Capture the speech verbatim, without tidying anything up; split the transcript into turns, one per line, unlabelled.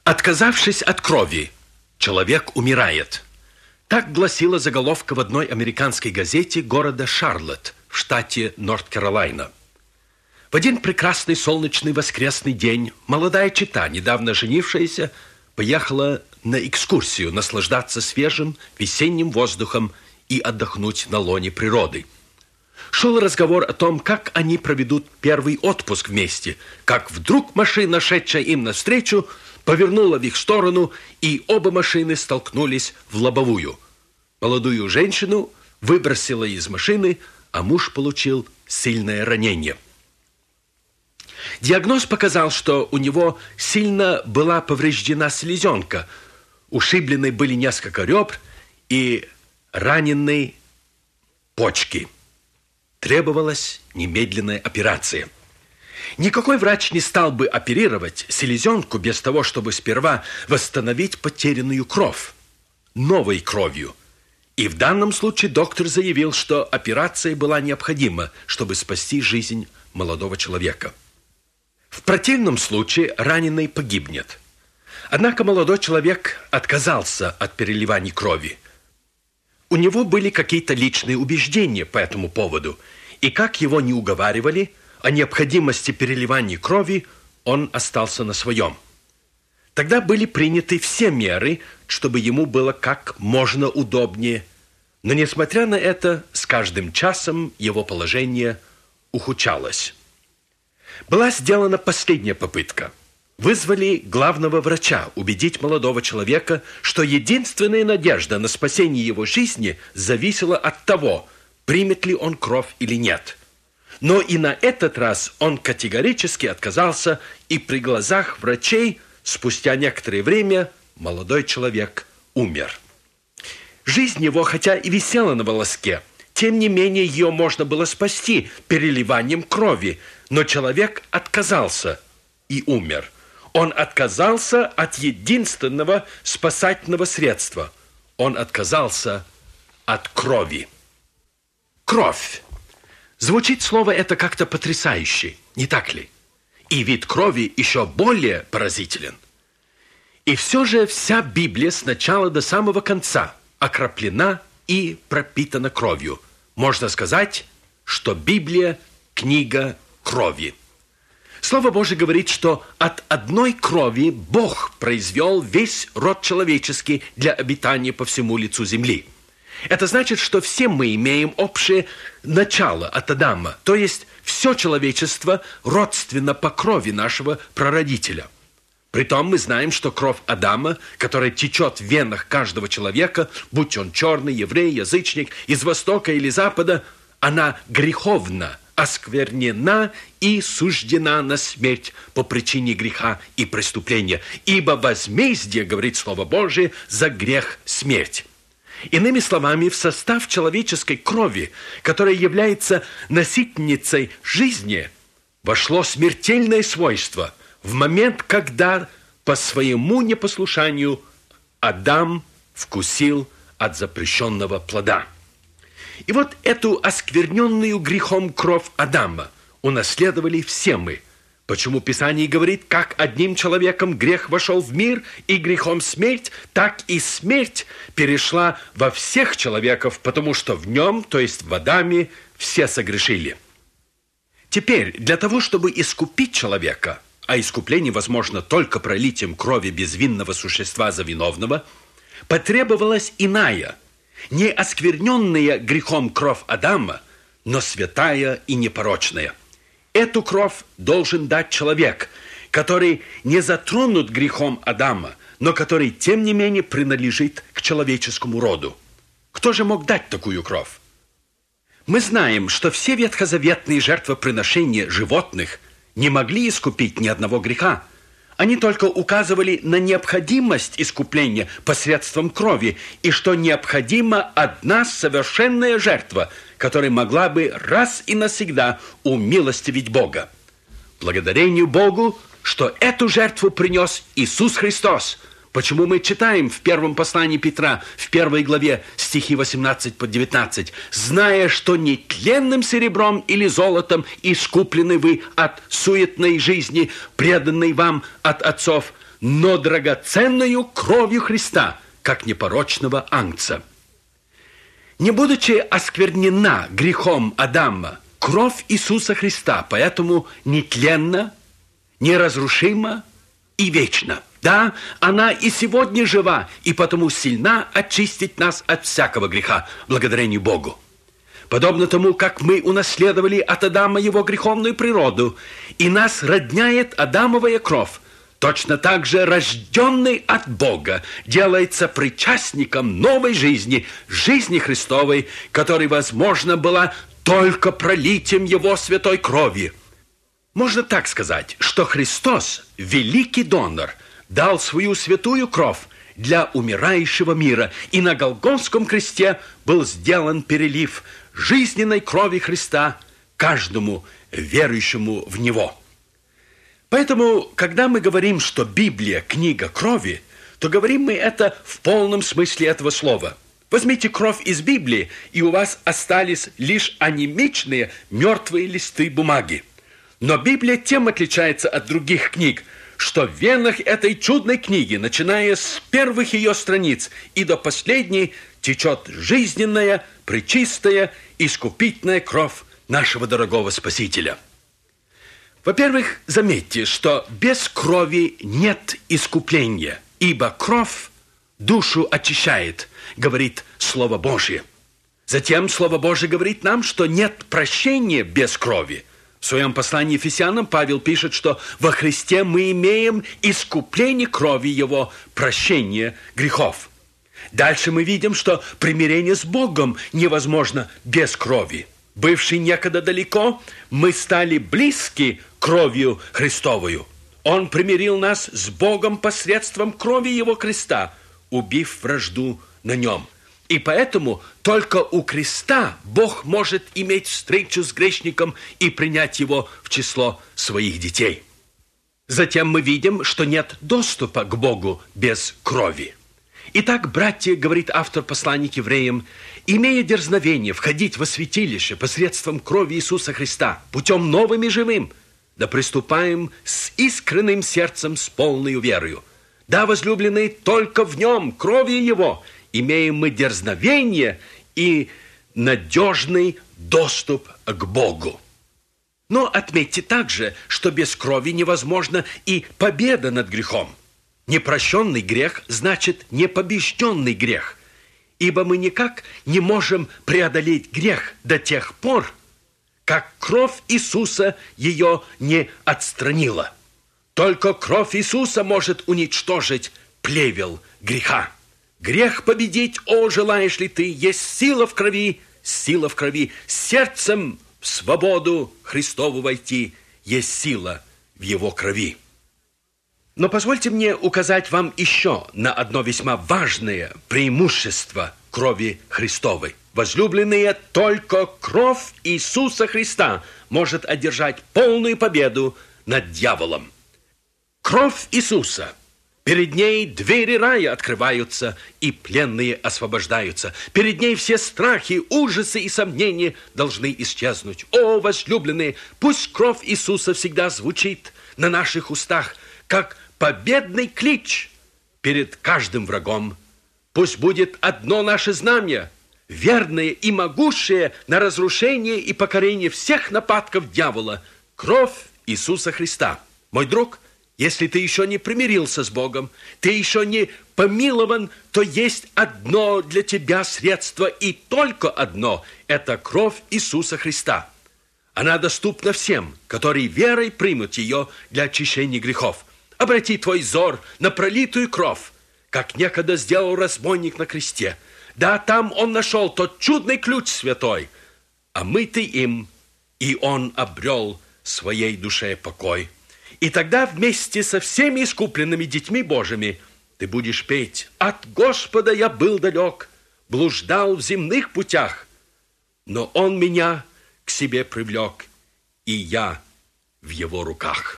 Отказавшись от крови, человек умирает. Так гласила заголовка в одной американской газете города Шарлотт в штате Норт-Каролайна. В один прекрасный солнечный воскресный день молодая чета, недавно женившаяся, поехала на экскурсию наслаждаться свежим весенним воздухом и отдохнуть на лоне природы. Шел разговор о том, как они проведут первый отпуск вместе, как вдруг машина, шедшая им навстречу, повернула в их сторону, и оба машины столкнулись в лобовую. Молодую женщину выбросило из машины, а муж получил сильное ранение. Диагноз показал, что у него сильно была повреждена селезенка, ушиблены были несколько ребр и ранены почки. Требовалась немедленная операция. Никакой врач не стал бы оперировать селезенку без того, чтобы сперва восстановить потерянную кровь новой кровью. И в данном случае доктор заявил, что операция была необходима, чтобы спасти жизнь молодого человека. В противном случае раненый погибнет. Однако молодой человек отказался от переливания крови. У него были какие-то личные убеждения по этому поводу, и как его не уговаривали о необходимости переливания крови, он остался на своем. Тогда были приняты все меры, чтобы ему было как можно удобнее, но, несмотря на это, с каждым часом его положение ухудшалось. Была сделана последняя попытка. Вызвали главного врача убедить молодого человека, что единственная надежда на спасение его жизни зависела от того, примет ли он кровь или нет. Но и на этот раз он категорически отказался, и при глазах врачей спустя некоторое время молодой человек умер. Жизнь его, хотя и висела на волоске, тем не менее ее можно было спасти переливанием крови, но человек отказался и умер. Он отказался от единственного спасательного средства. Он отказался от крови. Кровь. Звучит слово это как-то потрясающе, не так ли? И вид крови еще более поразителен. И все же вся Библия с начала до самого конца окроплена и пропитана кровью. Можно сказать, что Библия – книга крови. Слово Божие говорит, что от одной крови Бог произвел весь род человеческий для обитания по всему лицу земли. Это значит, что все мы имеем общее начало от Адама, то есть все человечество родственно по крови нашего прародителя. Притом мы знаем, что кровь Адама, которая течет в венах каждого человека, будь он черный, еврей, язычник, из востока или запада, она греховна, осквернена и суждена на смерть по причине греха и преступления. Ибо возмездие, говорит Слово Божие, за грех смерть. Иными словами, в состав человеческой крови, которая является носительницей жизни, вошло смертельное свойство в момент, когда по своему непослушанию Адам вкусил от запрещенного плода. И вот эту оскверненную грехом кровь Адама унаследовали все мы. Почему Писание говорит, как одним человеком грех вошел в мир, и грехом смерть, так и смерть перешла во всех человеков, потому что в нем, то есть в Адаме, все согрешили. Теперь, для того, чтобы искупить человека, а искупление возможно только пролитием крови безвинного существа за виновного, потребовалась иная, не оскверненная грехом кровь Адама, но святая и непорочная. Эту кровь должен дать человек, который не затронут грехом Адама, но который, тем не менее, принадлежит к человеческому роду. Кто же мог дать такую кровь? Мы знаем, что все ветхозаветные жертвоприношения животных не могли искупить ни одного греха. Они только указывали на необходимость искупления посредством крови, и что необходима одна совершенная жертва, которая могла бы раз и навсегда умилостивить Бога. Благодарению Богу, что эту жертву принес Иисус Христос. Почему мы читаем в первом послании Петра, в первой главе, стихи восемнадцать по девятнадцать, «Зная, что не тленным серебром или золотом искуплены вы от суетной жизни, преданной вам от отцов, но драгоценную кровью Христа, как непорочного ангца. Не будучи осквернена грехом Адама, кровь Иисуса Христа, поэтому нетленна, неразрушима и вечна. Да, она и сегодня жива, и потому сильна очистить нас от всякого греха, благодарение Богу. Подобно тому, как мы унаследовали от Адама его греховную природу, и нас родняет Адамовая кровь, точно так же рожденный от Бога делается причастником новой жизни, жизни Христовой, которая возможна была только пролитием Его святой крови. Можно так сказать, что Христос, великий донор, дал свою святую кровь для умирающего мира, и на Голгофском кресте был сделан перелив жизненной крови Христа каждому верующему в Него. Поэтому, когда мы говорим, что Библия – книга крови, то говорим мы это в полном смысле этого слова. Возьмите кровь из Библии, и у вас остались лишь анемичные мертвые листы бумаги. Но Библия тем отличается от других книг, что в венах этой чудной книги, начиная с первых ее страниц и до последней, течет жизненная, пречистая, искупительная кровь нашего дорогого Спасителя. Во-первых, заметьте, что без крови нет искупления, ибо кровь душу очищает, говорит Слово Божье. Затем Слово Божье говорит нам, что нет прощения без крови. В своем послании Ефесянам Павел пишет, что во Христе мы имеем искупление крови Его, прощение грехов. Дальше мы видим, что примирение с Богом невозможно без крови. Бывший некогда далеко, мы стали близки кровью Христовою. Он примирил нас с Богом посредством крови Его креста, убив вражду на Нем. И поэтому только у креста Бог может иметь встречу с грешником и принять его в число своих детей. Затем мы видим, что нет доступа к Богу без крови. Итак, братья, говорит автор послания к евреям, имея дерзновение входить во святилище посредством крови Иисуса Христа, путем новым и живым, да приступаем с искренним сердцем, с полной верою. Да, возлюбленные, только в Нем, крови Его, имеем мы дерзновение и надежный доступ к Богу. Но отметьте также, что без крови невозможна и победа над грехом. Непрощенный грех значит непобежденный грех, ибо мы никак не можем преодолеть грех до тех пор, как кровь Иисуса ее не отстранила. Только кровь Иисуса может уничтожить плевел греха. Грех победить, о, желаешь ли ты, есть сила в крови, сила в крови, сердцем в свободу Христову войти, есть сила в Его крови. Но позвольте мне указать вам еще на одно весьма важное преимущество крови Христовой. Возлюбленные, только кровь Иисуса Христа может одержать полную победу над дьяволом. Кровь Иисуса. Перед ней двери рая открываются, и пленные освобождаются. Перед ней все страхи, ужасы и сомнения должны исчезнуть. О, возлюбленные, пусть кровь Иисуса всегда звучит на наших устах, как победный клич перед каждым врагом. Пусть будет одно наше знамя, верное и могущее на разрушение и покорение всех нападков дьявола. Кровь Иисуса Христа. Мой друг, если ты еще не примирился с Богом, ты еще не помилован, то есть одно для тебя средство, и только одно – это кровь Иисуса Христа. Она доступна всем, которые верой примут ее для очищения грехов. Обрати твой взор на пролитую кровь, как некогда сделал разбойник на кресте. Да, там он нашел тот чудный ключ святой, омытый им, и он обрел своей душе покой. И тогда вместе со всеми искупленными детьми Божьими ты будешь петь: «От Господа я был далек, блуждал в земных путях, но Он меня к себе привлек, и я в Его руках».